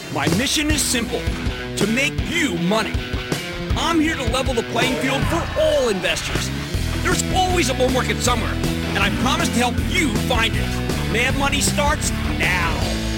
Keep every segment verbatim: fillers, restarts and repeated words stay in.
My mission is simple, to make you money. I'm here to level the playing field for all investors. There's always a bull market somewhere, and I promise to help you find it. Mad Money starts now.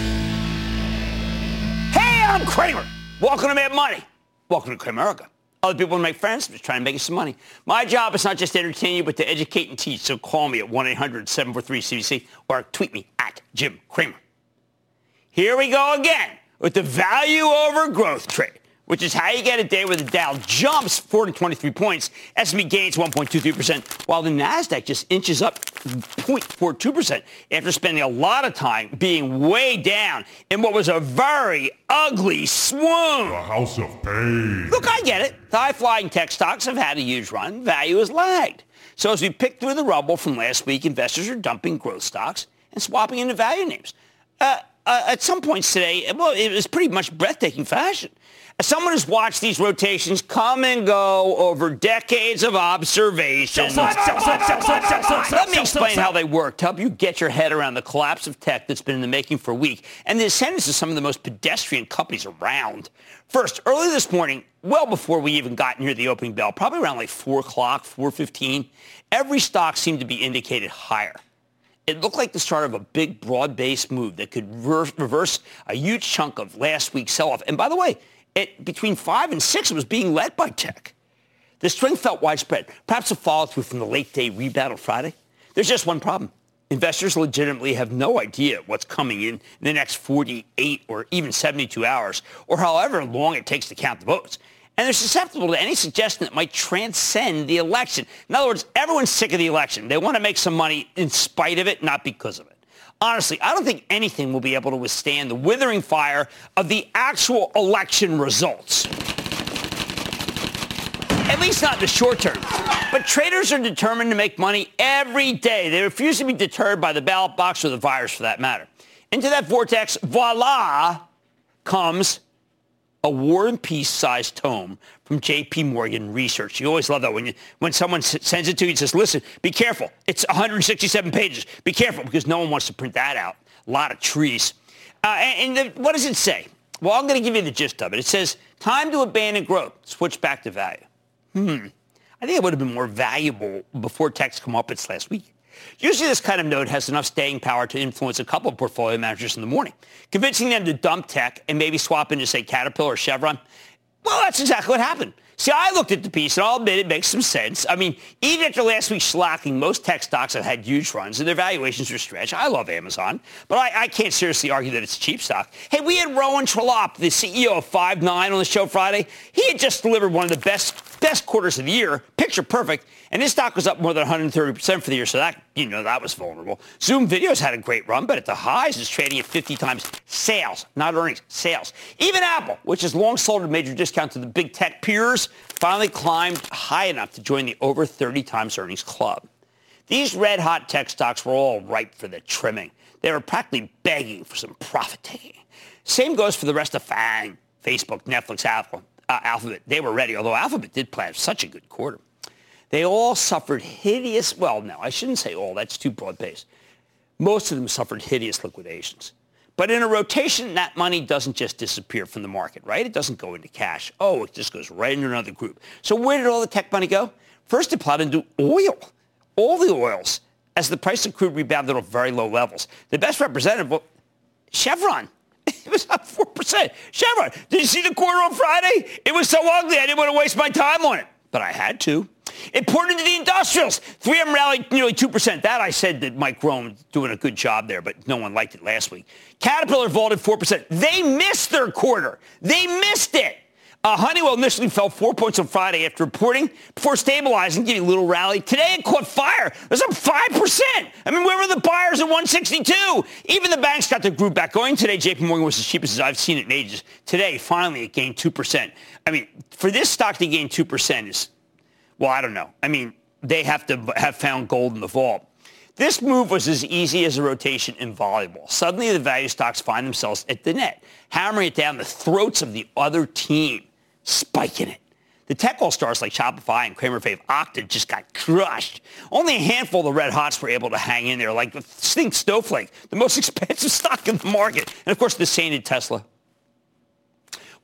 Hey, I'm Cramer. Welcome to Mad Money. Welcome to Cramerica. Other people want to make friends. I'm just trying to make you some money. My job is not just to entertain you, but to educate and teach. So call me at one eight hundred seven four three C B C or tweet me at Jim Cramer. Here we go again with the value over growth trade, which is how you get a day where the Dow jumps four hundred twenty-three points, S and P gains one point two three percent, while the NASDAQ just inches up zero point four two percent after spending a lot of time being way down in what was a very ugly swoon. The house of pain. Look, I get it. The high-flying tech stocks have had a huge run. Value has lagged. So as we pick through the rubble from last week, investors are dumping growth stocks and swapping into value names. Uh, uh, at some points today, well, it was pretty much breathtaking fashion. As someone who's watched these rotations come and go over decades of observation, let me explain how they work to help you get your head around the collapse of tech that's been in the making for a week and the ascendance of some of the most pedestrian companies around. First, early this morning, well before we even got near the opening bell, probably around like four o'clock, four fifteen, every stock seemed to be indicated higher. It looked like the start of a big, broad-based move that could reverse a huge chunk of last week's sell-off. And by the way, It, between five and six, it was being led by tech. The strength felt widespread, perhaps a follow-through from the late-day rebound on Friday. There's just one problem. Investors legitimately have no idea what's coming in, in the next forty-eight or even seventy-two hours, or however long it takes to count the votes. And they're susceptible to any suggestion that might transcend the election. In other words, everyone's sick of the election. They want to make some money in spite of it, not because of it. Honestly, I don't think anything will be able to withstand the withering fire of the actual election results. At least not in the short term. But traders are determined to make money every day. They refuse to be deterred by the ballot box or the virus, for that matter. Into that vortex, voila, comes a War and Peace-sized tome from J P Morgan Research. You always love that when you, when someone s- sends it to you and says, listen, be careful. It's one hundred sixty-seven pages. Be careful, because no one wants to print that out. A lot of trees. Uh, and and the, what does it say? Well, I'm going to give you the gist of it. It says, time to abandon growth. Switch back to value. Hmm. I think it would have been more valuable before tech's come up its last week. Usually this kind of note has enough staying power to influence a couple of portfolio managers in the morning, convincing them to dump tech and maybe swap into, say, Caterpillar or Chevron. Well, that's exactly what happened. See, I looked at the piece, and I'll admit it makes some sense. I mean, even after last week's slacking, most tech stocks have had huge runs, and their valuations are stretched. I love Amazon, but I, I can't seriously argue that it's a cheap stock. Hey, we had Rowan Trollope, the C E O of Five nine, on the show Friday. He had just delivered one of the best best quarters of the year, picture perfect, and his stock was up more than one hundred thirty percent for the year, so that, you know, that was vulnerable. Zoom Video's had a great run, but at the highs is trading at fifty times sales, not earnings, sales. Even Apple, which has long sold at a major discount to the big tech peers, finally climbed high enough to join the over thirty times earnings club. These red-hot tech stocks were all ripe for the trimming. They were practically begging for some profit-taking. Same goes for the rest of FANG, Facebook, Netflix, Apple, uh, Alphabet. They were ready, although Alphabet did plan such a good quarter. They all suffered hideous, well, no, I shouldn't say all. That's too broad-based. Most of them suffered hideous liquidations. But in a rotation, that money doesn't just disappear from the market, right? It doesn't go into cash. Oh, it just goes right into another group. So where did all the tech money go? First, it plowed into oil. All the oils, as the price of crude rebounded at very low levels. The best representative, well, Chevron. It was up four percent. Chevron, did you see the quarter on Friday? It was so ugly, I didn't want to waste my time on it. But I had to. It poured into the industrials. three M rallied nearly two percent. That I said that Mike Rome doing a good job there, but no one liked it last week. Caterpillar vaulted four percent. They missed their quarter. They missed it. Uh, Honeywell initially fell four points on Friday after reporting before stabilizing, getting a little rally. Today it caught fire. It was up five percent. I mean, where were the buyers at one sixty-two? Even the banks got their group back going. Today, J P Morgan was as cheap as I've seen it in ages. Today, finally, it gained two percent. I mean, for this stock to gain two percent is, well, I don't know. I mean, they have to have found gold in the vault. This move was as easy as a rotation in volleyball. Suddenly, the value stocks find themselves at the net, hammering it down the throats of the other team, spiking it. The tech all-stars like Shopify and Kramer fave Okta just got crushed. Only a handful of the red hots were able to hang in there, like the Stink Snowflake, the most expensive stock in the market. And, of course, the sainted Tesla.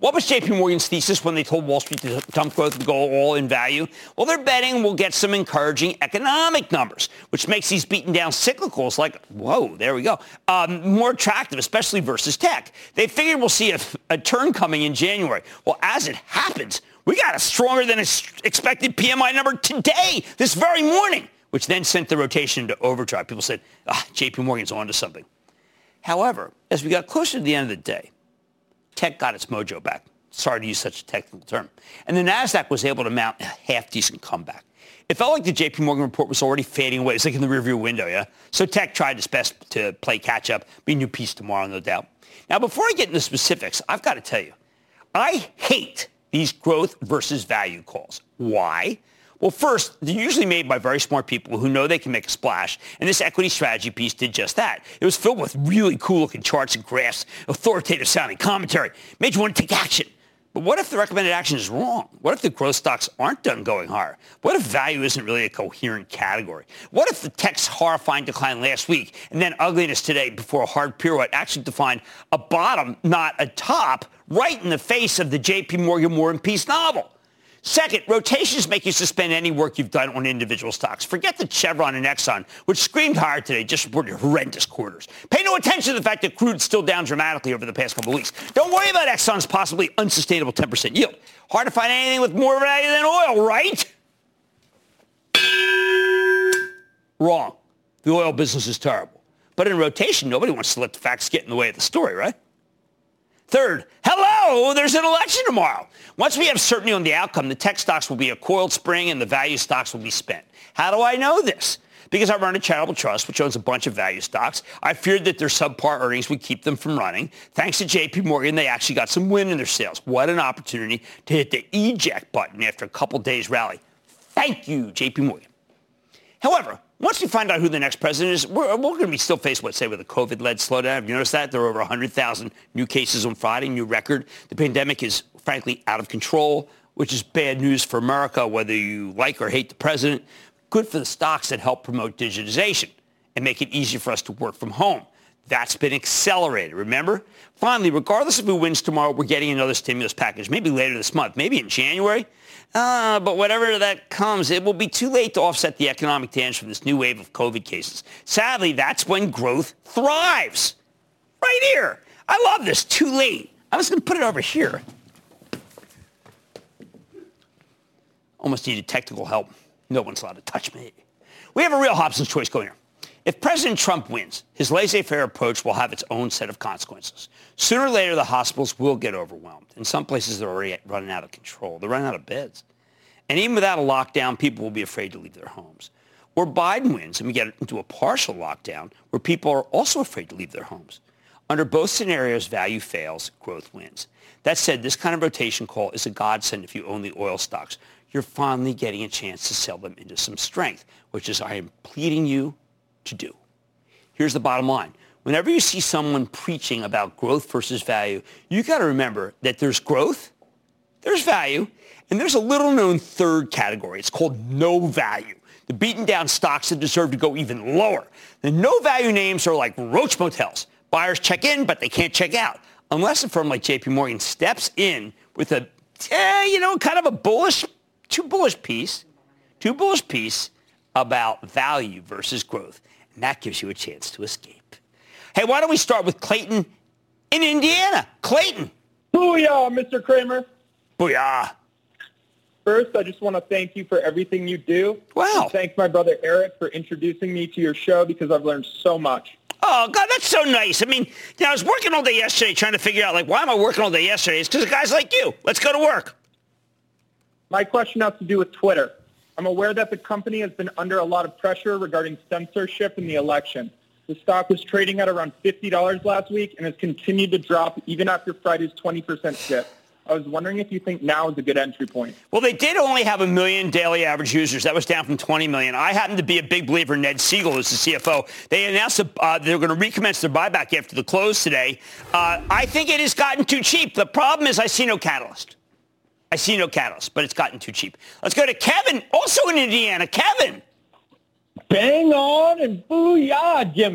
What was J P Morgan's thesis when they told Wall Street to dump growth and go all in value? Well, they're betting we'll get some encouraging economic numbers, which makes these beaten down cyclicals like, whoa, there we go, um, more attractive, especially versus tech. They figured we'll see a, a turn coming in January. Well, as it happens, we got a stronger than expected P M I number today, this very morning, which then sent the rotation into overdrive. People said, ah, J P Morgan's onto something. However, as we got closer to the end of the day, tech got its mojo back. Sorry to use such a technical term. And the NASDAQ was able to mount a half-decent comeback. It felt like the J P Morgan report was already fading away. It's like in the rearview window, yeah? So tech tried its best to play catch-up. Be a new piece tomorrow, no doubt. Now, before I get into specifics, I've got to tell you, I hate these growth versus value calls. Why? Well, first, they're usually made by very smart people who know they can make a splash, and this equity strategy piece did just that. It was filled with really cool-looking charts and graphs, authoritative-sounding commentary, made you want to take action. But what if the recommended action is wrong? What if the growth stocks aren't done going higher? What if value isn't really a coherent category? What if the tech's horrifying decline last week and then ugliness today before a hard pirouette actually defined a bottom, not a top, right in the face of the J P Morgan War and Peace novel? Second, rotations make you suspend any work you've done on individual stocks. Forget the Chevron and Exxon, which screamed higher today, just reported horrendous quarters. Pay no attention to the fact that crude's still down dramatically over the past couple of weeks. Don't worry about Exxon's possibly unsustainable ten percent yield. Hard to find anything with more value than oil, right? Wrong. The oil business is terrible. But in rotation, nobody wants to let the facts get in the way of the story, right? Third, hello, there's an election tomorrow. Once we have certainty on the outcome, the tech stocks will be a coiled spring and the value stocks will be spent. How do I know this? Because I run a charitable trust, which owns a bunch of value stocks. I feared that their subpar earnings would keep them from running. Thanks to J P Morgan, they actually got some wind in their sails. What an opportunity to hit the eject button after a couple days rally. Thank you, J P Morgan. However, once we find out who the next president is, we're, we're going to be still faced, let's say, with a COVID-led slowdown. Have you noticed that? There are over one hundred thousand new cases on Friday, new record. The pandemic is, frankly, out of control, which is bad news for America, whether you like or hate the president. Good for the stocks that help promote digitization and make it easier for us to work from home. That's been accelerated, remember? Finally, regardless of who wins tomorrow, we're getting another stimulus package, maybe later this month, maybe in January. Uh, but whatever that comes, it will be too late to offset the economic damage from this new wave of COVID cases. Sadly, that's when growth thrives. Right here. I love this. Too late. I'm just going to put it over here. Almost needed technical help. No one's allowed to touch me. We have a real Hobson's choice going here. If President Trump wins, his laissez-faire approach will have its own set of consequences. Sooner or later, the hospitals will get overwhelmed. In some places, they're already running out of control. They're running out of beds. And even without a lockdown, people will be afraid to leave their homes. Or Biden wins and we get into a partial lockdown where people are also afraid to leave their homes. Under both scenarios, value fails, growth wins. That said, this kind of rotation call is a godsend if you own the oil stocks. You're finally getting a chance to sell them into some strength, which is I am pleading you to do. Here's the bottom line. Whenever you see someone preaching about growth versus value, you got to remember that there's growth, there's value, and there's a little-known third category. It's called no value. The beaten down stocks that deserve to go even lower. The no value names are like roach motels. Buyers check in, but they can't check out. Unless a firm like J P Morgan steps in with a, eh, you know, kind of a bullish, too bullish piece, too bullish piece about value versus growth. And that gives you a chance to escape. Hey, why don't we start with Clayton in Indiana? Clayton. Booyah, Mister Cramer. Booyah. First, I just want to thank you for everything you do. Wow. And thank my brother Eric for introducing me to your show because I've learned so much. Oh, God, that's so nice. I mean, you know, I was working all day yesterday trying to figure out, like, why am I working all day yesterday? It's because of guys like you. Let's go to work. My question has to do with Twitter. I'm aware that the company has been under a lot of pressure regarding censorship in the election. The stock was trading at around fifty dollars last week and has continued to drop even after Friday's twenty percent dip. I was wondering if you think now is a good entry point. Well, they did only have a million daily average users. That was down from twenty million. I happen to be a big believer in Ned Siegel as the C F O. They announced uh, they're going to recommence their buyback after the close today. Uh, I think it has gotten too cheap. The problem is I see no catalyst. I see no catalyst, but it's gotten too cheap. Let's go to Kevin, also in Indiana. Kevin. Bang on and booyah, Jimmy.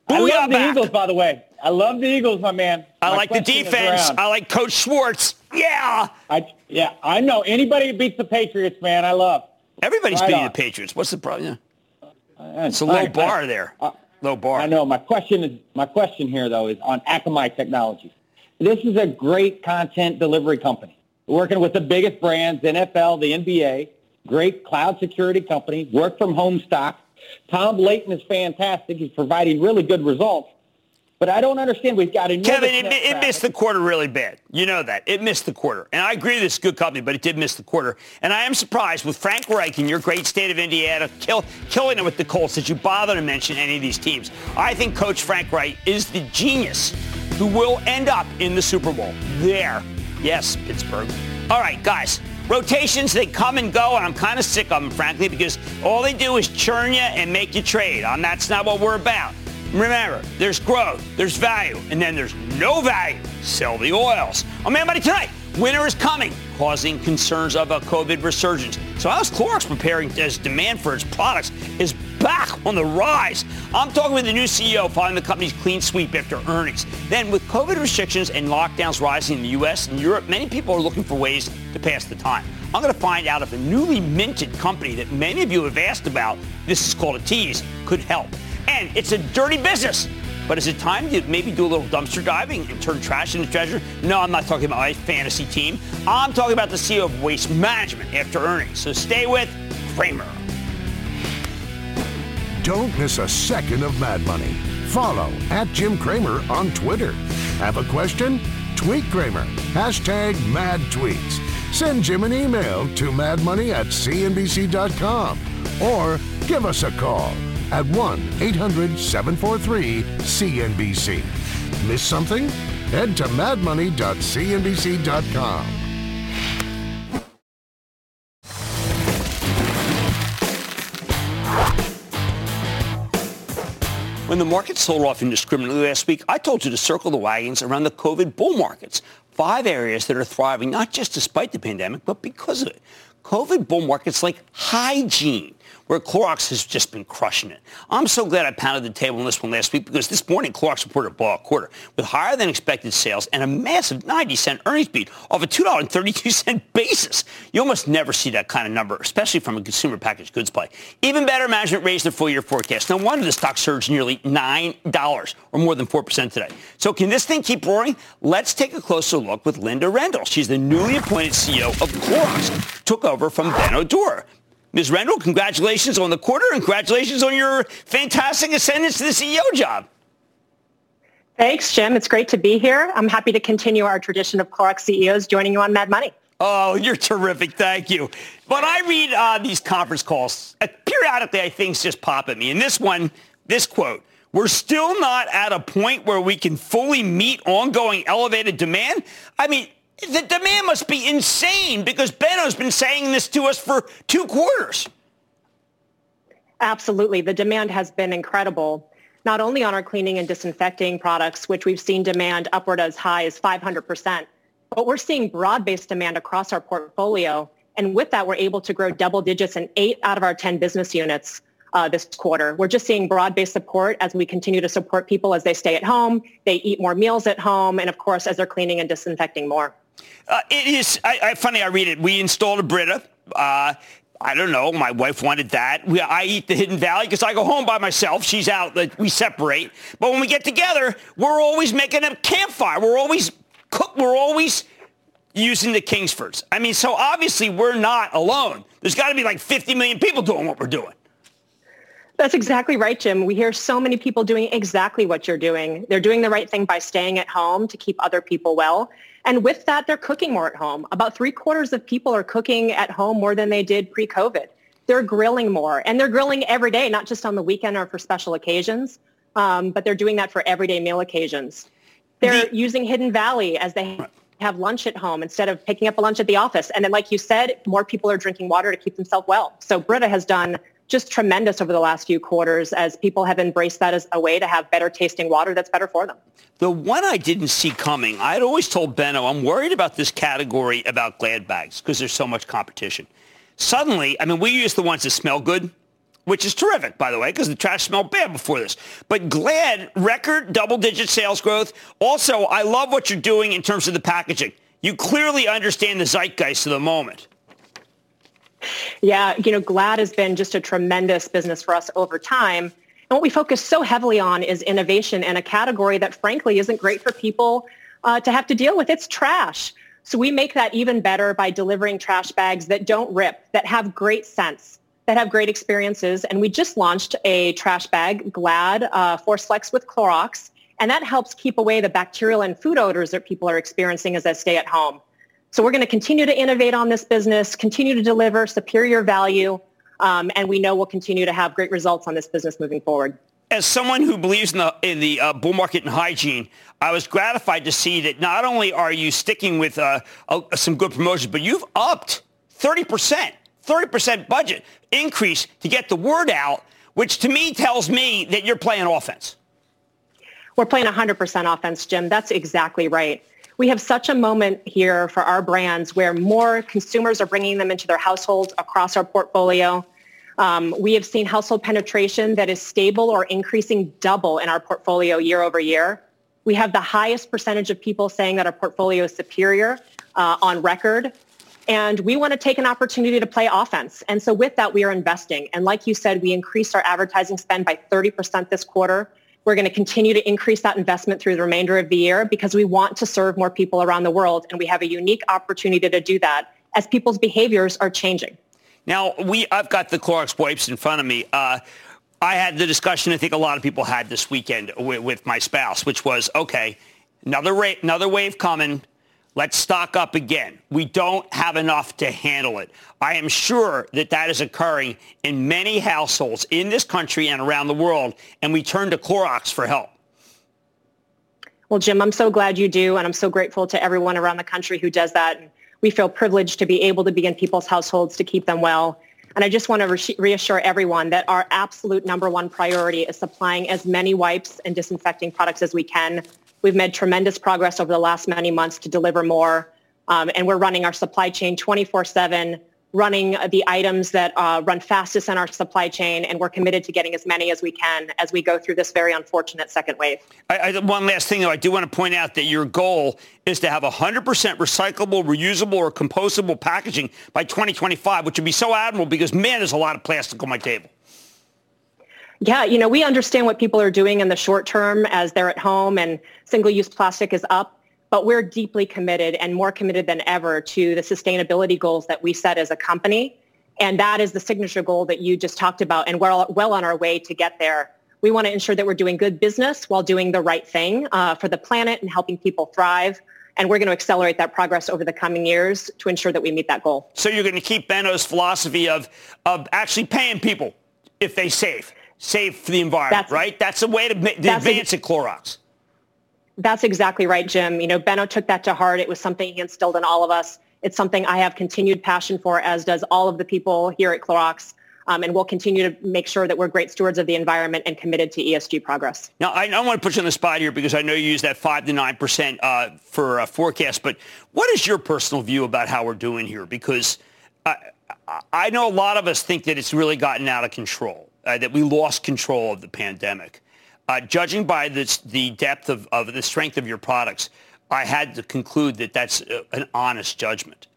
I Booyah love the back. Eagles, by the way. I love the Eagles, my man. I My like the question is defense. around- I like Coach Schwartz. Yeah. I, yeah, I know. Anybody who beats the Patriots, man, I love. Everybody's Right beating on. the Patriots. What's the problem? Yeah. Uh, It's a low all right, bar I- there. uh, low bar. I know. My question is my question here though is on Akamai Technologies. This is a great content delivery company. We're working with the biggest brands, N F L, the N B A, great cloud security company, work from home stock. Tom Layton is fantastic. He's providing really good results. But I don't understand. We've got a Kevin, it, it missed the quarter really bad. You know that. It missed the quarter. And I agree this is a good company, but it did miss the quarter. And I am surprised with Frank Reich in your great state of Indiana kill, killing it with the Colts that you bother to mention any of these teams. I think Coach Frank Reich is the genius who will end up in the Super Bowl. There. Yes, Pittsburgh. All right, guys. Rotations, they come and go, and I'm kind of sick of them, frankly, because all they do is churn you and make you trade. And that's not what we're about. Remember, there's growth, there's value, and then there's no value. Sell the oils. On Mad Money tonight, winter is coming, causing concerns of a COVID resurgence. So how's Clorox preparing as demand for its products is back on the rise? I'm talking with the new C E O following the company's clean sweep after earnings. Then with COVID restrictions and lockdowns rising in the U S and Europe, many people are looking for ways to pass the time. I'm going to find out if a newly minted company that many of you have asked about, this is called a tease, could help. And it's a dirty business. But is it time to maybe do a little dumpster diving and turn trash into treasure? No, I'm not talking about my fantasy team. I'm talking about the C E O of Waste Management after earnings. So stay with Cramer. Don't miss a second of Mad Money. Follow at Jim Cramer on Twitter. Have a question? Tweet Cramer. Hashtag Mad Tweets. Send Jim an email to madmoney at c n b c dot com or give us a call at one eight hundred seven four three C N B C. Miss something? Head to mad money dot c n b c dot com. When the market sold off indiscriminately last week, I told you to circle the wagons around the COVID bull markets. Five areas that are thriving, not just despite the pandemic, but because of it. COVID bull markets like hygiene, where Clorox has just been crushing it. I'm so glad I pounded the table on this one last week because this morning Clorox reported a blowout quarter with higher than expected sales and a massive ninety cent earnings beat off a two dollars and thirty-two cents basis. You almost never see that kind of number, especially from a consumer packaged goods play. Even better, management raised their full-year forecast. No wonder the stock surged nearly nine dollars, or more than four percent today. So can this thing keep roaring? Let's take a closer look with Linda Rendell. She's the newly appointed C E O of Clorox, took over from Ben O'Doher. Miz Rendell, congratulations on the quarter and congratulations on your fantastic ascendance to the C E O job. Thanks, Jim. It's great to be here. I'm happy to continue our tradition of Clorox C E Os joining you on Mad Money. Oh, you're terrific. Thank you. When I read uh, these conference calls, uh, periodically I things just pop at me. And this one, this quote, we're still not at a point where we can fully meet ongoing elevated demand. I mean, the demand must be insane because Benno's been saying this to us for two quarters. Absolutely. The demand has been incredible, not only on our cleaning and disinfecting products, which we've seen demand upward as high as five hundred percent, but we're seeing broad-based demand across our portfolio. And with that, we're able to grow double digits in eight out of our ten business units uh, this quarter. We're just seeing broad-based support as we continue to support people as they stay at home, they eat more meals at home, and of course, as they're cleaning and disinfecting more. Uh, it is I, I, funny. I read it. We installed a Brita. Uh, I don't know. My wife wanted that. We, I eat the Hidden Valley because I go home by myself. She's out. Like, we separate. But when we get together, we're always making a campfire. We're always cook. We're always using the Kingsfords. I mean, so obviously we're not alone. There's got to be like fifty million people doing what we're doing. That's exactly right, Jim. We hear so many people doing exactly what you're doing. They're doing the right thing by staying at home to keep other people well. And with that, they're cooking more at home. About three quarters of people are cooking at home more than they did pre-COVID. They're grilling more, and they're grilling every day, not just on the weekend or for special occasions, um, but they're doing that for everyday meal occasions. They're the- using Hidden Valley as they have lunch at home instead of picking up a lunch at the office. And then, like you said, more people are drinking water to keep themselves well. So Brita has done just tremendous over the last few quarters as people have embraced that as a way to have better tasting water that's better for them. The one I didn't see coming, I had always told Benno, I'm worried about this category about Glad bags because there's so much competition. Suddenly, I mean, we use the ones that smell good, which is terrific, by the way, because the trash smelled bad before this. But Glad, record double-digit sales growth. Also, I love what you're doing in terms of the packaging. You clearly understand the zeitgeist of the moment. Yeah, you know, Glad has been just a tremendous business for us over time. And what we focus so heavily on is innovation in a category that, frankly, isn't great for people uh, to have to deal with. It's trash. So we make that even better by delivering trash bags that don't rip, that have great scents, that have great experiences. And we just launched a trash bag, Glad uh, Force Flex with Clorox, and that helps keep away the bacterial and food odors that people are experiencing as they stay at home. So we're going to continue to innovate on this business, continue to deliver superior value, um, and we know we'll continue to have great results on this business moving forward. As someone who believes in the, in the uh, bull market and hygiene, I was gratified to see that not only are you sticking with uh, uh, some good promotions, but you've upped thirty percent, thirty percent budget increase to get the word out, which to me tells me that you're playing offense. We're playing one hundred percent offense, Jim. That's exactly right. We have such a moment here for our brands where more consumers are bringing them into their households across our portfolio. Um, we have seen household penetration that is stable or increasing double in our portfolio year over year. We have the highest percentage of people saying that our portfolio is superior uh, on record. And we want to take an opportunity to play offense. And so with that, we are investing. And like you said, we increased our advertising spend by thirty percent this quarter. We're going to continue to increase that investment through the remainder of the year because we want to serve more people around the world. And we have a unique opportunity to do that as people's behaviors are changing. Now, we I've got the Clorox wipes in front of me. Uh, I had the discussion I think a lot of people had this weekend with, with my spouse, which was, okay, another, ra- another wave coming. Let's stock up again. We don't have enough to handle it. I am sure that that is occurring in many households in this country and around the world, and we turn to Clorox for help. Well, Jim, I'm so glad you do, and I'm so grateful to everyone around the country who does that. And we feel privileged to be able to be in people's households to keep them well. And I just want to re- reassure everyone that our absolute number one priority is supplying as many wipes and disinfecting products as we can. We've made tremendous progress over the last many months to deliver more, um, and we're running our supply chain twenty-four seven, running the items that uh, run fastest in our supply chain, and we're committed to getting as many as we can as we go through this very unfortunate second wave. I, I, one last thing, though, I do want to point out that your goal is to have one hundred percent recyclable, reusable, or compostable packaging by twenty twenty-five, which would be so admirable because, man, there's a lot of plastic on my table. Yeah, you know, we understand what people are doing in the short term as they're at home and single-use plastic is up, but we're deeply committed and more committed than ever to the sustainability goals that we set as a company. And that is the signature goal that you just talked about, and we're well on our way to get there. We want to ensure that we're doing good business while doing the right thing uh, for the planet and helping people thrive. And we're going to accelerate that progress over the coming years to ensure that we meet that goal. So you're going to keep Benno's philosophy of, of actually paying people if they save. Save for the environment, that's, right? That's a way to ma- the advance at Clorox. That's exactly right, Jim. You know, Benno took that to heart. It was something he instilled in all of us. It's something I have continued passion for, as does all of the people here at Clorox. Um, and we'll continue to make sure that we're great stewards of the environment and committed to E S G progress. Now, I don't want to put you on the spot here because I know you use that five to nine percent uh, for a forecast, but what is your personal view about how we're doing here? Because uh, I know a lot of us think that it's really gotten out of control. Uh, that we lost control of the pandemic. Uh, judging by this, the depth of, of the strength of your products, I had to conclude that that's a, an honest judgment.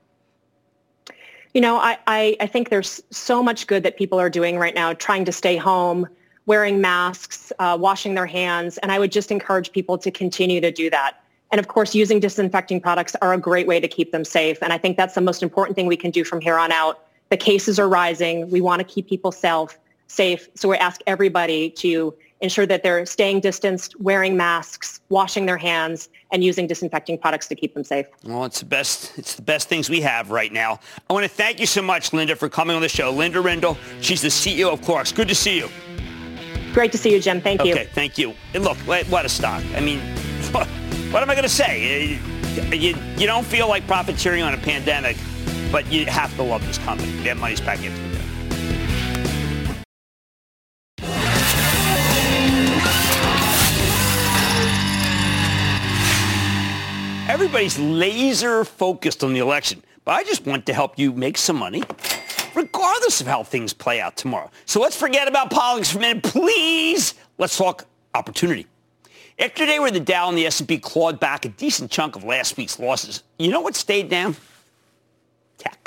You know, I, I, I think there's so much good that people are doing right now, trying to stay home, wearing masks, uh, washing their hands, and I would just encourage people to continue to do that. And of course, using disinfecting products are a great way to keep them safe, and I think that's the most important thing we can do from here on out. The cases are rising. We want to keep people safe. safe. So we ask everybody to ensure that they're staying distanced, wearing masks, washing their hands, and using disinfecting products to keep them safe. Well, it's the best, it's the best things we have right now. I want to thank you so much, Linda, for coming on the show. Linda Rendle, she's the C E O of Clorox. Good to see you. Great to see you, Jim. Thank you. Okay, thank you. And look, what a stock. I mean, what, what am I going to say? You, you don't feel like profiteering on a pandemic, but you have to love this company. That money's back into it. Everybody's laser focused on the election, but I just want to help you make some money regardless of how things play out tomorrow. So let's forget about politics for a minute, please. Let's talk opportunity. After today where the Dow and the S and P clawed back a decent chunk of last week's losses, you know what stayed down? Tech.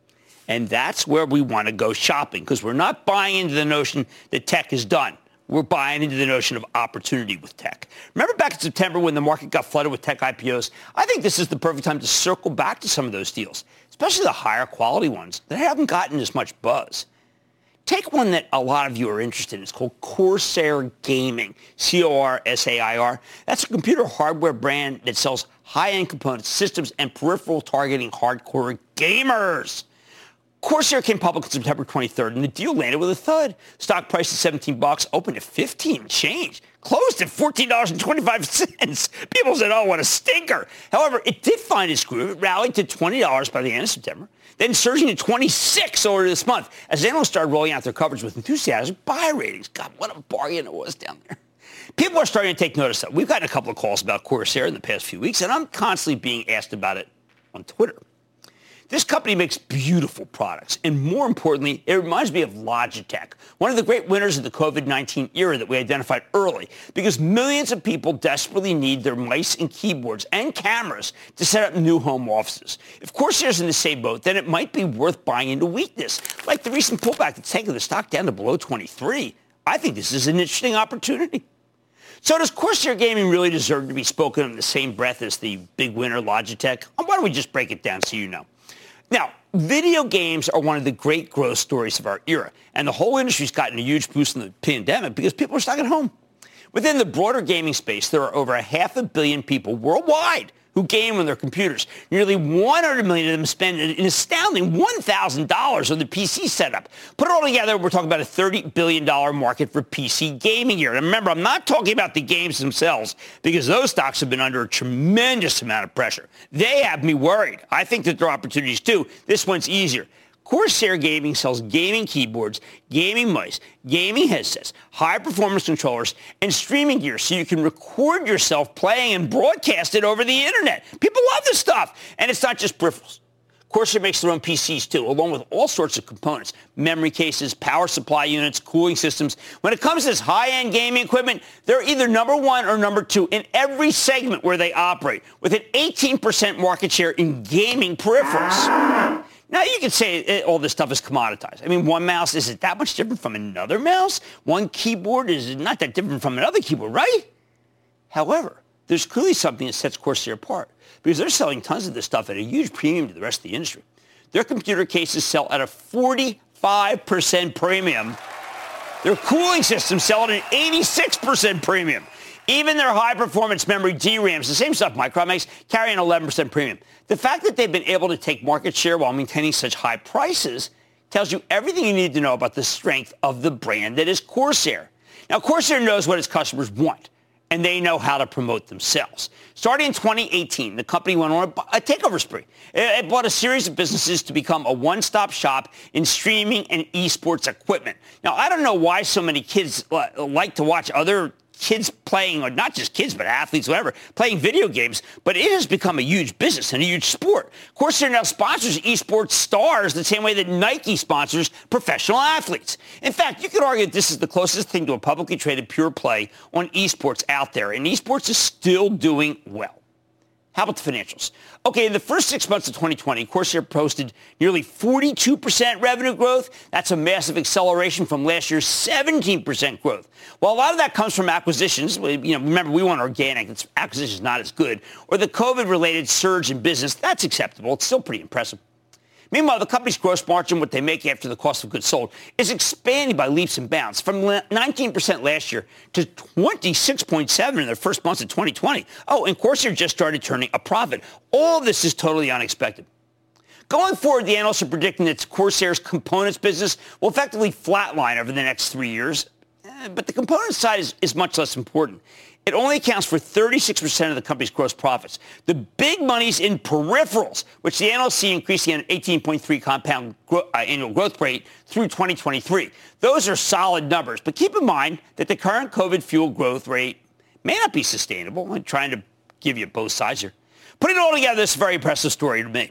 And that's where we want to go shopping, because we're not buying into the notion that tech is done. We're buying into the notion of opportunity with tech. Remember back in September when the market got flooded with tech I P Os? I think this is the perfect time to circle back to some of those deals, especially the higher quality ones that haven't gotten as much buzz. Take one that a lot of you are interested in. It's called Corsair Gaming, C O R S A I R. That's a computer hardware brand that sells high-end components, systems, and peripheral targeting hardcore gamers. Corsair came public on September twenty-third, and the deal landed with a thud. Stock price is seventeen bucks, opened at fifteen change, closed at fourteen dollars and twenty-five cents. People said, oh, what a stinker. However, it did find its groove. It rallied to twenty dollars by the end of September, then surging to twenty-six dollars over this month as analysts started rolling out their coverage with enthusiasm buy ratings. God, what a bargain it was down there. People are starting to take notice of it. We've gotten a couple of calls about Corsair in the past few weeks, and I'm constantly being asked about it on Twitter. This company makes beautiful products, and more importantly, it reminds me of Logitech, one of the great winners of the covid nineteen era that we identified early, because millions of people desperately need their mice and keyboards and cameras to set up new home offices. If Corsair's in the same boat, then it might be worth buying into weakness, like the recent pullback that's taken the stock down to below twenty-three. I think this is an interesting opportunity. So does Corsair Gaming really deserve to be spoken of in the same breath as the big winner, Logitech? Why don't we just break it down so you know? Now, video games are one of the great growth stories of our era, and the whole industry's gotten a huge boost in the pandemic because people are stuck at home. Within the broader gaming space, there are over a half a billion people worldwide who game on their computers. Nearly one hundred million of them spend an astounding one thousand dollars on the P C setup. Put it all together, we're talking about a thirty billion dollars market for P C gaming here. And remember, I'm not talking about the games themselves, because those stocks have been under a tremendous amount of pressure. They have me worried. I think that there are opportunities too. This one's easier. Corsair Gaming sells gaming keyboards, gaming mice, gaming headsets, high-performance controllers, and streaming gear so you can record yourself playing and broadcast it over the internet. People love this stuff. And it's not just peripherals. Corsair makes their own P Cs, too, along with all sorts of components, memory cases, power supply units, cooling systems. When it comes to this high-end gaming equipment, they're either number one or number two in every segment where they operate, with an eighteen percent market share in gaming peripherals. Now, you could say it, all this stuff is commoditized. I mean, one mouse, is it that much different from another mouse? One keyboard is not that different from another keyboard, right? However, there's clearly something that sets Corsair apart, because they're selling tons of this stuff at a huge premium to the rest of the industry. Their computer cases sell at a forty-five percent premium. Their cooling systems sell at an eighty-six percent premium. Even their high-performance memory D RAMs, the same stuff Micron makes, carry an eleven percent premium. The fact that they've been able to take market share while maintaining such high prices tells you everything you need to know about the strength of the brand that is Corsair. Now, Corsair knows what its customers want, and they know how to promote themselves. Starting in twenty eighteen, the company went on a takeover spree. It bought a series of businesses to become a one-stop shop in streaming and esports equipment. Now, I don't know why so many kids like to watch other kids playing, or not just kids, but athletes, whatever, playing video games, but it has become a huge business and a huge sport. Corsair now sponsors esports stars the same way that Nike sponsors professional athletes. In fact, you could argue that this is the closest thing to a publicly traded pure play on esports out there, and esports is still doing well. How about the financials? Okay, in the first six months of twenty twenty, Corsair posted nearly forty-two percent revenue growth. That's a massive acceleration from last year's seventeen percent growth. While a lot of that comes from acquisitions, you know, remember, we want organic. It's, acquisitions not as good. Or the COVID-related surge in business, that's acceptable. It's still pretty impressive. Meanwhile, the company's gross margin, what they make after the cost of goods sold, is expanding by leaps and bounds from nineteen percent last year to twenty-six point seven in their first months of twenty twenty. Oh, and Corsair just started turning a profit. All of this is totally unexpected. Going forward, the analysts are predicting that Corsair's components business will effectively flatline over the next three years. But the component side is, is much less important. It only accounts for thirty-six percent of the company's gross profits. The big money's in peripherals, which the analysts see increasing at an eighteen point three compound gro- uh, annual growth rate through twenty twenty-three. Those are solid numbers, but keep in mind that the current COVID-fueled growth rate may not be sustainable. I'm trying to give you both sides here. Putting it all together, this is a very impressive story to me.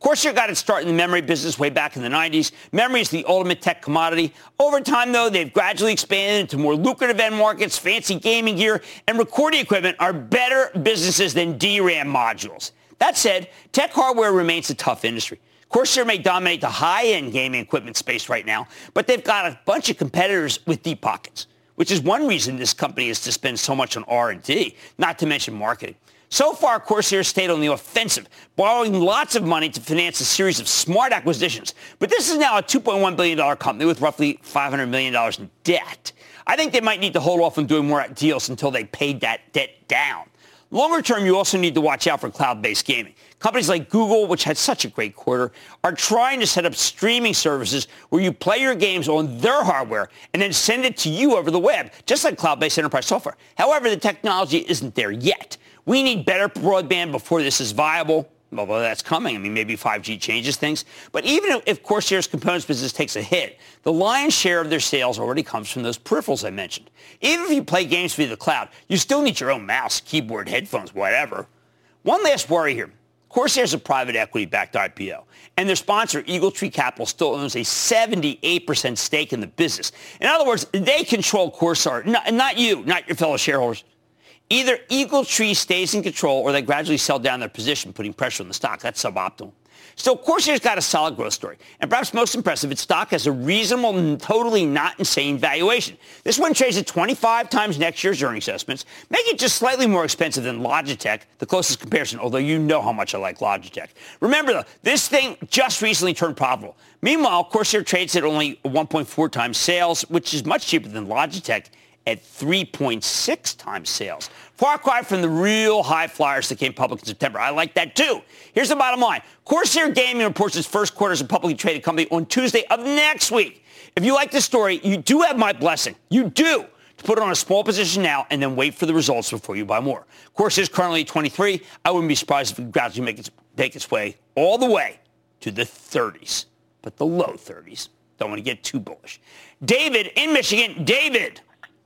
Corsair got its start in the memory business way back in the nineties. Memory is the ultimate tech commodity. Over time, though, they've gradually expanded into more lucrative end markets. Fancy gaming gear and recording equipment are better businesses than D RAM modules. That said, tech hardware remains a tough industry. Corsair may dominate the high-end gaming equipment space right now, but they've got a bunch of competitors with deep pockets, which is one reason this company is to spend so much on R and D, not to mention marketing. So far, Corsair stayed on the offensive, borrowing lots of money to finance a series of smart acquisitions. But this is now a two point one billion dollars company with roughly five hundred million dollars in debt. I think they might need to hold off on doing more deals until they paid that debt down. Longer term, you also need to watch out for cloud-based gaming. Companies like Google, which had such a great quarter, are trying to set up streaming services where you play your games on their hardware and then send it to you over the web, just like cloud-based enterprise software. However, the technology isn't there yet. We need better broadband before this is viable. Although that's coming. I mean, maybe five G changes things. But even if Corsair's components business takes a hit, the lion's share of their sales already comes from those peripherals I mentioned. Even if you play games via the cloud, you still need your own mouse, keyboard, headphones, whatever. One last worry here. Corsair's a private equity-backed I P O, and their sponsor, Eagle Tree Capital, still owns a seventy-eight percent stake in the business. In other words, they control Corsair, not, not you, not your fellow shareholders. Either Eagle Tree stays in control or they gradually sell down their position, putting pressure on the stock. That's suboptimal. Still, Corsair's got a solid growth story. And perhaps most impressive, its stock has a reasonable and totally not insane valuation. This one trades at twenty-five times next year's earnings estimates, making it just slightly more expensive than Logitech, the closest comparison, although you know how much I like Logitech. Remember, though, this thing just recently turned profitable. Meanwhile, Corsair trades at only one point four times sales, which is much cheaper than Logitech at three point six times sales. Far cry from the real high flyers that came public in September. I like that too. Here's the bottom line. Corsair Gaming reports its first quarter as a publicly traded company on Tuesday of next week. If you like this story, you do have my blessing. You do. To put it on a small position now and then wait for the results before you buy more. Corsair is currently twenty-three. I wouldn't be surprised if it gradually make its, make its way all the way to the thirties, but the low thirties. Don't want to get too bullish. David in Michigan. David.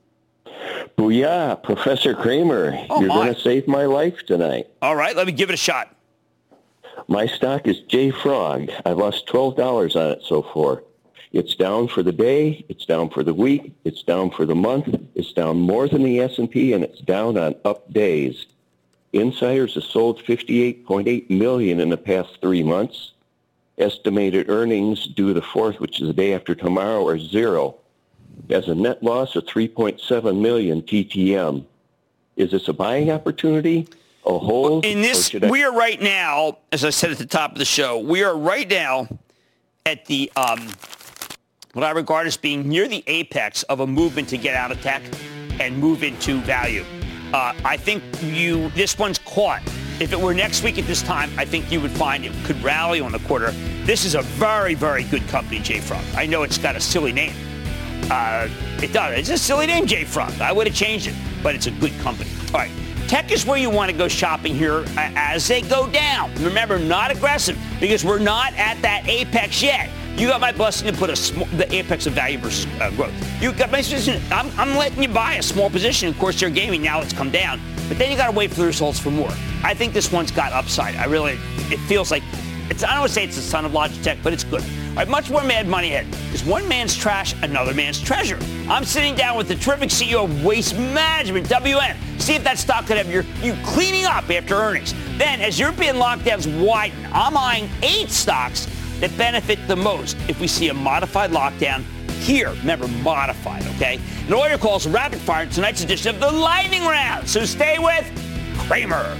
Booyah, Professor Cramer. Oh, You're going to save my life tonight. All right, let me give it a shot. My stock is J-Frog. I lost twelve dollars on it so far. It's down for the day. It's down for the week. It's down for the month. It's down more than the S and P, and it's down on up days. Insiders have sold fifty-eight point eight million dollars in the past three months. Estimated earnings due the fourth, which is the day after tomorrow, are zero. Has a net loss of three point seven million T T M. Is this a buying opportunity, a hold? In this, I- we are right now, as I said at the top of the show, we are right now at the um, what I regard as being near the apex of a movement to get out of tech and move into value. Uh, I think you this one's caught. If it were next week at this time, I think you would find it could rally on the quarter. This is a very, very good company, J-Frog. I know it's got a silly name. Uh, it does. It's a silly name, J-Frog. I would have changed it, but it's a good company. All right. Tech is where you want to go shopping here as they go down. Remember, not aggressive because we're not at that apex yet. You got my blessing to put a sm- the apex of value versus uh, growth. You got my position. I'm, I'm letting you buy a small position in Corsair Gaming. Now it's come down, but then you got to wait for the results for more. I think this one's got upside. I really, it feels like it's. I don't want to say it's the son of Logitech, but it's good. All right, much more Mad Money ahead. Because one man's trash, another man's treasure. I'm sitting down with the terrific C E O of Waste Management, W N. See if that stock could have your, you cleaning up after earnings. Then, as European lockdowns widen, I'm eyeing eight stocks that benefit the most if we see a modified lockdown here. Remember, modified, okay? And all your calls are rapid fire in tonight's edition of the Lightning Round. So stay with Cramer.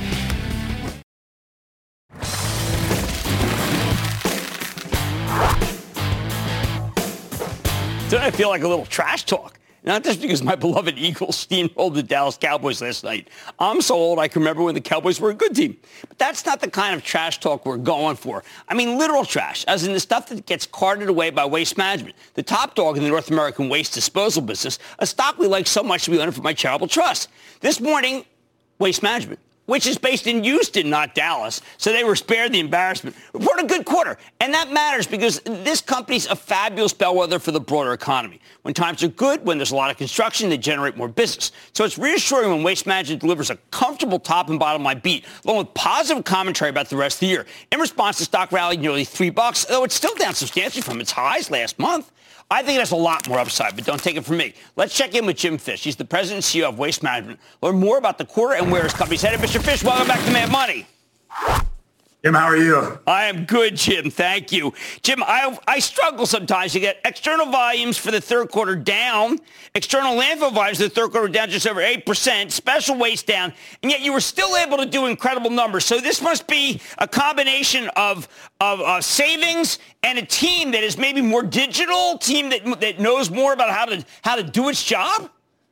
Don't I feel like a little trash talk? Not just because my beloved Eagles steamrolled the Dallas Cowboys last night. I'm so old I can remember when the Cowboys were a good team. But that's not the kind of trash talk we're going for. I mean literal trash, as in the stuff that gets carted away by Waste Management, the top dog in the North American waste disposal business, a stock we like so much we own it for my charitable trust. This morning, Waste Management, which is based in Houston, not Dallas. So they were spared the embarrassment. Report a good quarter. And that matters because this company's a fabulous bellwether for the broader economy. When times are good, when there's a lot of construction, they generate more business. So it's reassuring when Waste Management delivers a comfortable top and bottom line beat, along with positive commentary about the rest of the year. In response, the stock rallied nearly three bucks, though it's still down substantially from its highs last month. I think it has a lot more upside, but don't take it from me. Let's check in with Jim Fish. He's the president and C E O of Waste Management. Learn more about the quarter and where his company's headed. Mister Fish, welcome back to Mad Money. Jim, how are you? I am good, Jim. Thank you. Jim, I, I struggle sometimes. You get external volumes for the third quarter down, external landfill volumes for the third quarter down just over eight percent, special waste down, and yet you were still able to do incredible numbers. So this must be a combination of, of uh, savings and a team that is maybe more digital, team that, that knows more about how to how to do its job?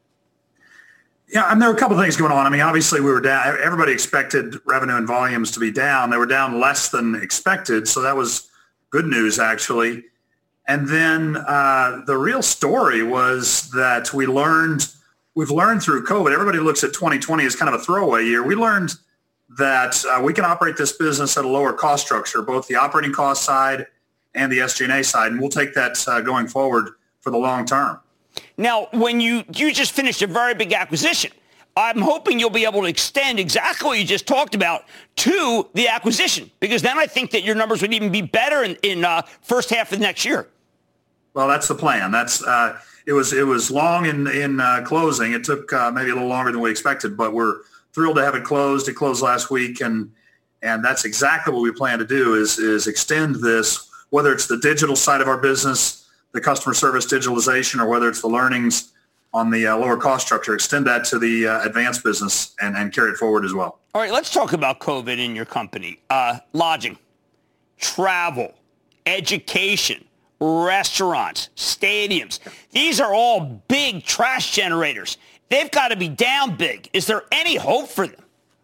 Yeah, I mean, there were a couple of things going on. I mean, obviously, we were down. Everybody expected revenue and volumes to be down. They were down less than expected, so that was good news, actually. And then uh, the real story was that we learned, we've learned through COVID, everybody looks at twenty twenty as kind of a throwaway year. We learned that uh, we can operate this business at a lower cost structure, both the operating cost side and the S G and A side, and we'll take that uh, going forward for the long term. Now, when you, you just finished a very big acquisition, I'm hoping you'll be able to extend exactly what you just talked about to the acquisition, because then I think that your numbers would even be better in, in uh, first half of next year. Well, that's the plan. That's uh, it was it was long in in uh, closing. It took uh, maybe a little longer than we expected, but we're thrilled to have it closed. It closed last week, and and that's exactly what we plan to do is is extend this, whether it's the digital side of our business, the customer service digitalization, or whether it's the learnings on the uh, lower cost structure, extend that to the uh, advanced business and, and carry it forward as well. All right, let's talk about COVID in your company. Uh, lodging, travel, education, restaurants, stadiums. These are all big trash generators. They've got to be down big. Is there any hope for them?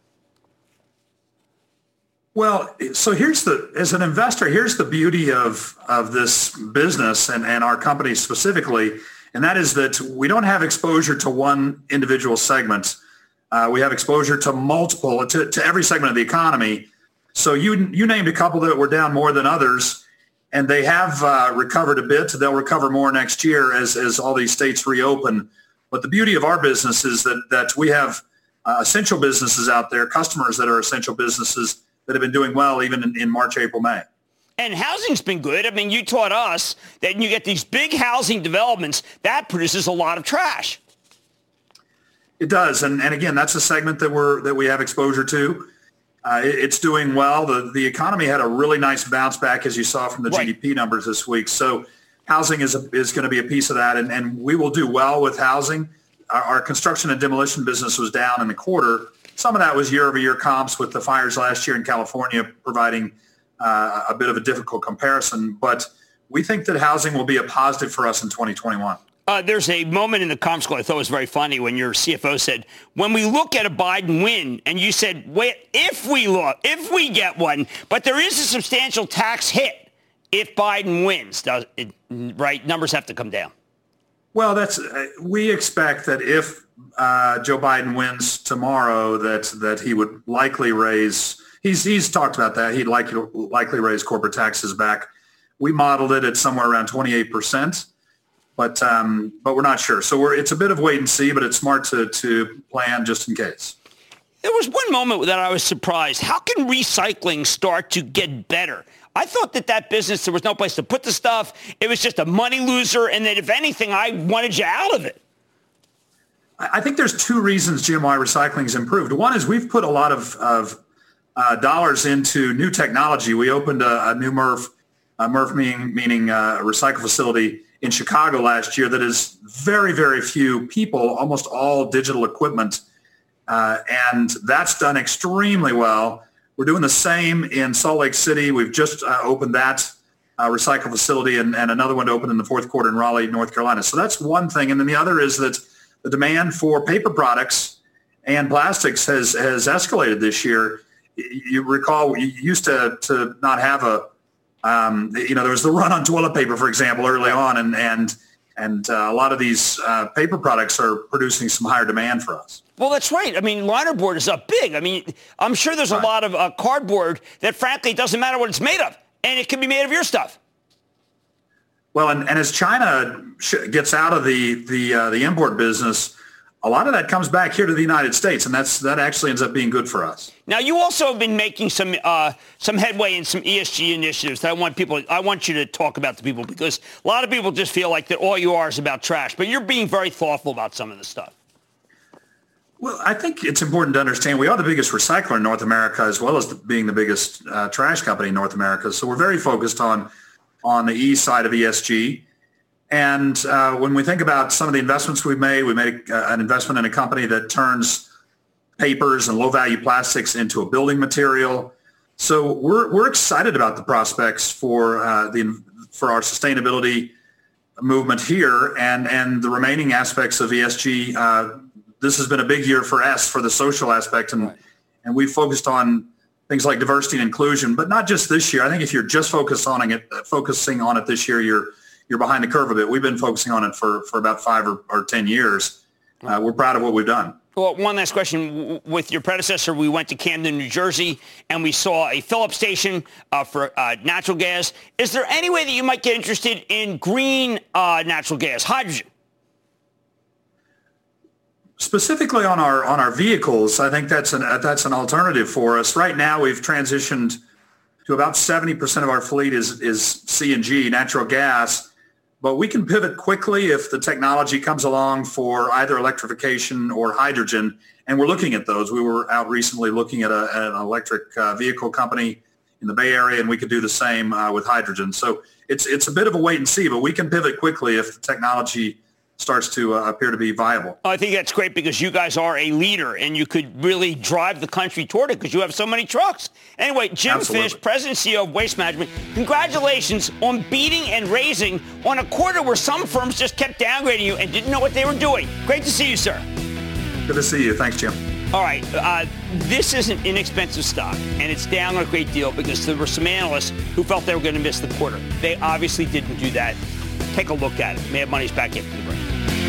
Well, so here's the, as an investor, here's the beauty of, of this business and, and our company specifically, and that is that we don't have exposure to one individual segment. Uh, we have exposure to multiple, to, to every segment of the economy. So you you named a couple that were down more than others, and they have uh, recovered a bit. They'll recover more next year as, as all these states reopen. But the beauty of our business is that, that we have uh, essential businesses out there, customers that are essential businesses that have been doing well even in, in March, April, May. And housing's been good. I mean, you taught us that when you get these big housing developments, that produces a lot of trash. It does. And, and again, that's a segment that we're that we have exposure to. Uh, it, it's doing well. The, the economy had a really nice bounce back, as you saw from the right. G D P numbers this week. So housing is, a, is going to be a piece of that. And, and we will do well with housing. Our, our construction and demolition business was down in the quarter. Some of that was year-over-year comps with the fires last year in California providing uh, a bit of a difficult comparison. But we think that housing will be a positive for us in twenty twenty-one. Uh, there's a moment in the conference call I thought was very funny when your C F O said, when we look at a Biden win, and you said, wait, if we look, if we get one, but there is a substantial tax hit if Biden wins, does it, right? Numbers have to come down. Well, that's uh, we expect that if uh, Joe Biden wins tomorrow, that that he would likely raise. He's he's talked about that. He'd likely likely raise corporate taxes back. We modeled it at somewhere around twenty-eight percent, but um, but we're not sure. So we're it's a bit of wait and see, but it's smart to to plan just in case. There was one moment that I was surprised. How can recycling start to get better? I thought that that business, there was no place to put the stuff. It was just a money loser. And that if anything, I wanted you out of it. I think there's two reasons, Jim, why recycling has improved. One is we've put a lot of, of uh, dollars into new technology. We opened a, a new M R F, a M R F meaning, meaning uh, a recycle facility in Chicago last year that is very, very few people, almost all digital equipment. Uh, and that's done extremely well. We're doing the same in Salt Lake City. We've just uh, opened that uh, recycle facility and, and another one to open in the fourth quarter in Raleigh, North Carolina. So that's one thing. And then the other is that the demand for paper products and plastics has, has escalated this year. You recall, you used to, to not have a, um, you know, there was the run on toilet paper, for example, early on. And, and And uh, a lot of these uh, paper products are producing some higher demand for us. Well, that's right. I mean, linerboard is up big. I mean, I'm sure there's right. a lot of uh, cardboard that, frankly, it doesn't matter what it's made of. And it can be made of your stuff. Well, and, and as China sh- gets out of the the uh, the import business, a lot of that comes back here to the United States, and that's that actually ends up being good for us. Now, you also have been making some uh, some headway in some E S G initiatives that I want people. I want you to talk about to people, because a lot of people just feel like that all you are is about trash, but you're being very thoughtful about some of this stuff. Well, I think it's important to understand we are the biggest recycler in North America, as well as the, being the biggest uh, trash company in North America. So we're very focused on on the E side of E S G. And uh, when we think about some of the investments we've made, we made uh, an investment in a company that turns papers and low-value plastics into a building material. So we're we're excited about the prospects for uh, the for our sustainability movement here, and and the remaining aspects of E S G. Uh, this has been a big year for us for the social aspect, and right. and we've focused on things like diversity and inclusion, but not just this year. I think if you're just focused on it, focusing on it this year, you're you're behind the curve a bit. We've been focusing on it for, for about five or, or ten years. Uh, we're proud of what we've done. Well, one last question. With your predecessor, we went to Camden, New Jersey, and we saw a fill-up station uh, for uh, natural gas. Is there any way that you might get interested in green uh, natural gas, hydrogen? Specifically on our on our vehicles, I think that's an that's an alternative for us. Right now, we've transitioned to about seventy percent of our fleet is is C N G, natural gas. But we can pivot quickly if the technology comes along for either electrification or hydrogen, and we're looking at those. We were out recently looking at, a, at an electric uh, vehicle company in the Bay Area, and we could do the same uh, with hydrogen. So it's it's a bit of a wait and see, but we can pivot quickly if the technology starts to uh, appear to be viable. I think that's great, because you guys are a leader, and you could really drive the country toward it because you have so many trucks. Anyway, Jim Absolutely. Fish, President and C E O of Waste Management, congratulations on beating and raising on a quarter where some firms just kept downgrading you and didn't know what they were doing. Great to see you, sir. Good to see you. Thanks, Jim. All right. Uh, this is an inexpensive stock, and it's down a great deal because there were some analysts who felt they were going to miss the quarter. They obviously didn't do that. Take a look at it. Mad Money's back after the break.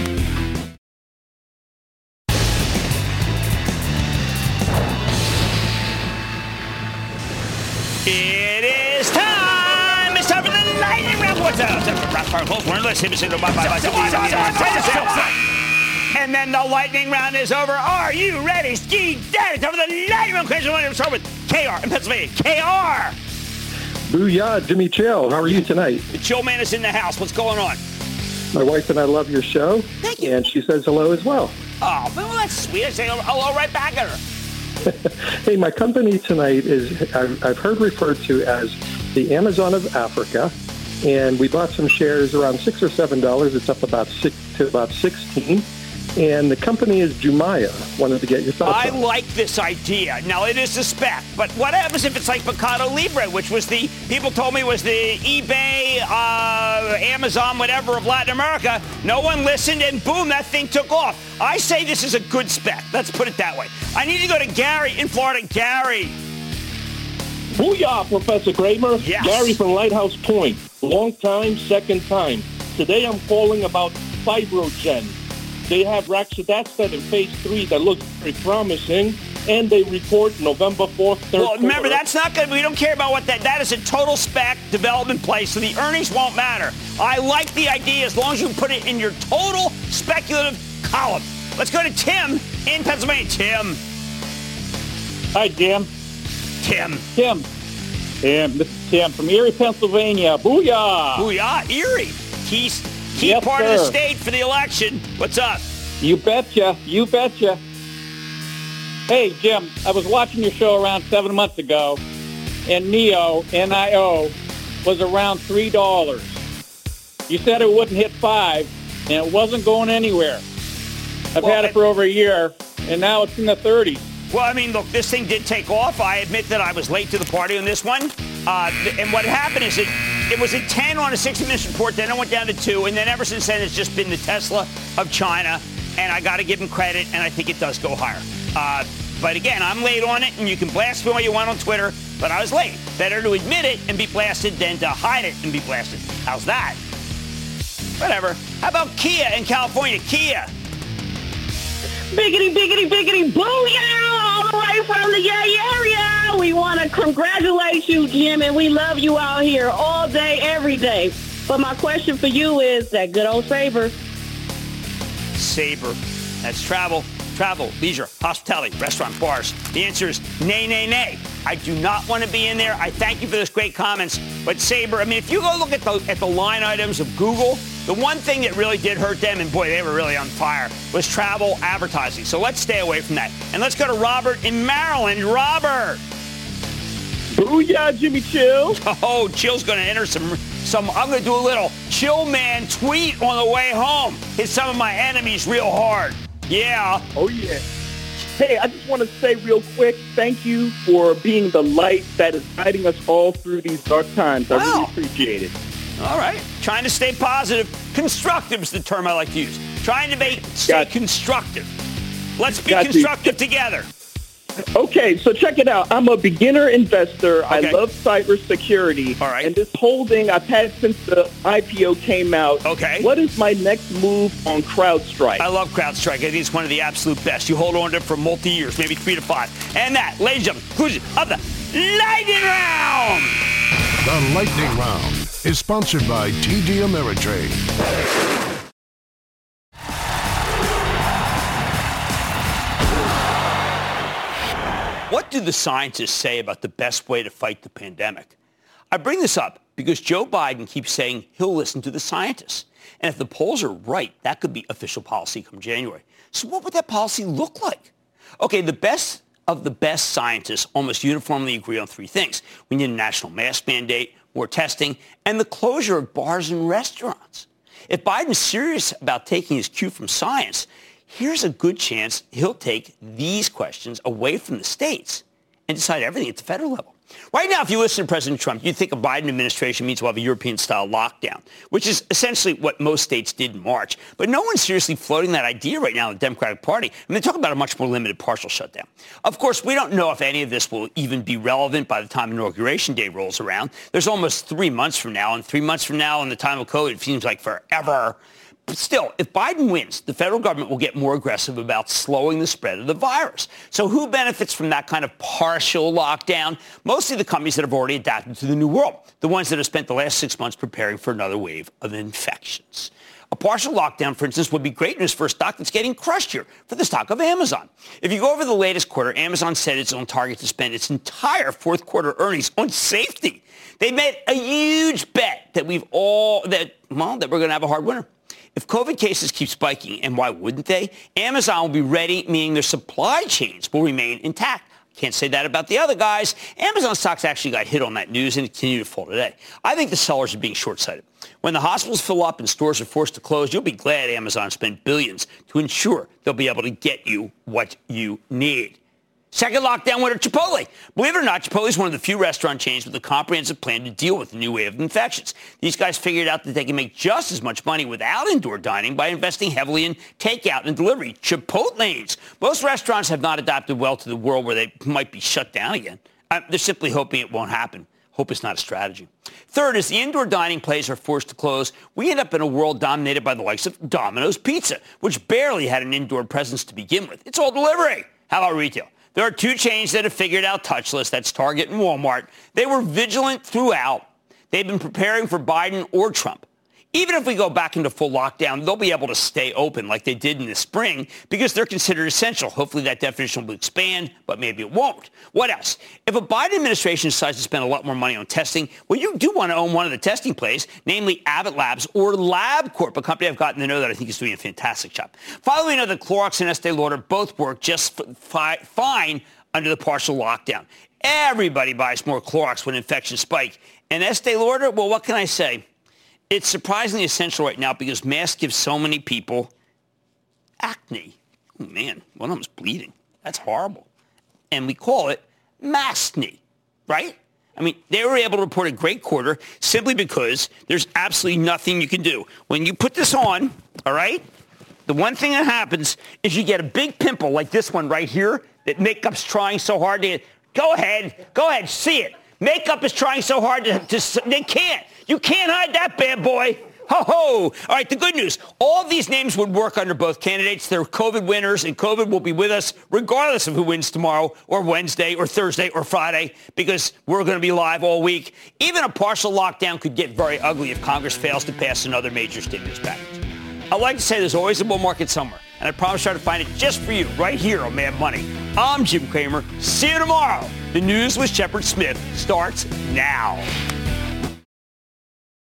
It is time! It's time for the lightning round! What's up? And then the lightning round is over. Are you ready? Ski Daddy! Time for the lightning round question. We'll start with K R in Pennsylvania. K R! Booyah, Jimmy Chill. How are you tonight? The Chill Man is in the house. What's going on? My wife and I love your show. Thank you. And she says hello as well. Oh, well, that's sweet. I say hello right back at her. Hey, my company tonight is, I've, I've heard referred to as the Amazon of Africa, and we bought some shares around six or seven dollars. It's up about six to about sixteen. And the company is Jumia. Wanted to get your thoughts I on it. like this idea. Now, it is a spec, but what happens if it's like Mercado Libre, which was the, people told me was the eBay, uh, Amazon, whatever of Latin America. No one listened, and boom, that thing took off. I say this is a good spec. Let's put it that way. I need to go to Gary in Florida. Gary. Booyah, Professor Kramer. Yes. Gary from Lighthouse Point. Long time, second time. Today I'm calling about Fibrogen. They have Raxidastat in phase three that looks very promising, and they report November fourth, third Well, remember, quarter. that's not good. We don't care about what that, that is a total spec development play, so the earnings won't matter. I like the idea as long as you put it in your total speculative column. Let's go to Tim in Pennsylvania. Tim. Hi, Jim. Tim. Tim. Tim, this is Tim from Erie, Pennsylvania. Booyah! Booyah, Erie. Key, key Yes, part of the sir. state for the election. What's up? You betcha. You betcha. Hey, Jim, I was watching your show around seven months ago, and N I O, N I O, was around three dollars. You said it wouldn't hit five, and it wasn't going anywhere. I've Well, had it for over a year, and now it's in the thirties. Well, I mean, look, this thing did take off. I admit that I was late to the party on this one. Uh, and what happened is it, it was at ten on a sixty minutes report, then it went down to two, and then ever since then it's just been the Tesla of China, and I got to give him credit, and I think it does go higher. Uh, but again, I'm late on it, and you can blast me all you want on Twitter, but I was late. Better to admit it and be blasted than to hide it and be blasted. How's that? Whatever. How about Kia in California? Kia. Biggity, biggity, biggity, booyah! All the way from the Yay area. We want to congratulate you, Jim, and we love you out here all day, every day. But my question for you is that good old Sabre. Sabre. That's travel, travel, leisure, hospitality, restaurant, bars. The answer is nay, nay, nay. I do not want to be in there. I thank you for those great comments. But Sabre, I mean, if you go look at the, at the line items of Google, the one thing that really did hurt them, and boy, they were really on fire, was travel advertising. So let's stay away from that. And let's go to Robert in Maryland. Robert. Booyah, Jimmy Chill. Oh, Chill's going to enter some, some, I'm going to do a little Chill Man tweet on the way home. Hit some of my enemies real hard. Yeah. Oh, yeah. Hey, I just want to say real quick, thank you for being the light that is guiding us all through these dark times. I wow. really appreciate it. All right. Trying to stay positive. Constructive is the term I like to use. Trying to make, stay Got constructive. Let's be Got constructive you. together. Okay, so check it out. I'm a beginner investor. Okay. I love cybersecurity. All right. And this holding I've had since the I P O came out. Okay. What is my next move on CrowdStrike? I love CrowdStrike. I think it's one of the absolute best. You hold on to it for multi-years, maybe three to five. And that, ladies and gentlemen, conclusion of the Lightning Round. The Lightning Round is sponsored by T D Ameritrade. What do the scientists say about the best way to fight the pandemic? I bring this up because Joe Biden keeps saying he'll listen to the scientists. And if the polls are right, that could be official policy come January. So what would that policy look like? Okay, the best of the best scientists almost uniformly agree on three things. We need a national mask mandate, more testing, and the closure of bars and restaurants. If Biden's serious about taking his cue from science, here's a good chance he'll take these questions away from the states and decide everything at the federal level. Right now, if you listen to President Trump, you'd think a Biden administration means we'll have a European-style lockdown, which is essentially what most states did in March. But no one's seriously floating that idea right now in the Democratic Party. I mean, they're talking about a much more limited partial shutdown. Of course, we don't know if any of this will even be relevant by the time Inauguration Day rolls around. There's almost three months from now, and three months from now in the time of COVID, it seems like forever. But still, if Biden wins, the federal government will get more aggressive about slowing the spread of the virus. So who benefits from that kind of partial lockdown? Mostly the companies that have already adapted to the new world, the ones that have spent the last six months preparing for another wave of infections. A partial lockdown, for instance, would be great news for a stock that's getting crushed here, for the stock of Amazon. If you go over the latest quarter, Amazon said it's on target to spend its entire fourth quarter earnings on safety. They made a huge bet that we've all, that, well, that we're going to have a hard winter. If COVID cases keep spiking, and why wouldn't they, Amazon will be ready, meaning their supply chains will remain intact. Can't say that about the other guys. Amazon stocks actually got hit on that news and continue to fall today. I think the sellers are being short-sighted. When the hospitals fill up and stores are forced to close, you'll be glad Amazon spent billions to ensure they'll be able to get you what you need. Second lockdown winner, Chipotle. Believe it or not, Chipotle is one of the few restaurant chains with a comprehensive plan to deal with the new wave of infections. These guys figured out that they can make just as much money without indoor dining by investing heavily in takeout and delivery. Chipotlanes. Most restaurants have not adapted well to the world where they might be shut down again. Uh, they're simply hoping it won't happen. Hope is not a strategy. Third, as the indoor dining places are forced to close, we end up in a world dominated by the likes of Domino's Pizza, which barely had an indoor presence to begin with. It's all delivery. How about retail? There are two chains that have figured out touchless. That's Target and Walmart. They were vigilant throughout. They've been preparing for Biden or Trump. Even if we go back into full lockdown, they'll be able to stay open like they did in the spring because they're considered essential. Hopefully that definition will expand, but maybe it won't. What else? If a Biden administration decides to spend a lot more money on testing, well, you do want to own one of the testing plays, namely Abbott Labs or LabCorp, a company I've gotten to know that I think is doing a fantastic job. Finally, we know that Clorox and Estee Lauder both work just fi- fine under the partial lockdown. Everybody buys more Clorox when infections spike. And Estee Lauder, well, what can I say? It's surprisingly essential right now because masks give so many people acne. Oh, man, one of them's bleeding. That's horrible. And we call it maskne, right? I mean, they were able to report a great quarter simply because there's absolutely nothing you can do. When you put this on, all right, the one thing that happens is you get a big pimple like this one right here that makeup's trying so hard to get. Go ahead. Go ahead. See it. Makeup is trying so hard to, to they can't. You can't hide that bad boy. Ho, ho! All right, the good news. All of these names would work under both candidates. They're COVID winners, and COVID will be with us regardless of who wins tomorrow or Wednesday or Thursday or Friday, because we're going to be live all week. Even a partial lockdown could get very ugly if Congress fails to pass another major stimulus package. I like to say there's always a bull market somewhere, and I promise to try to find it just for you right here on Mad Money. I'm Jim Cramer. See you tomorrow. The News with Shepard Smith starts now.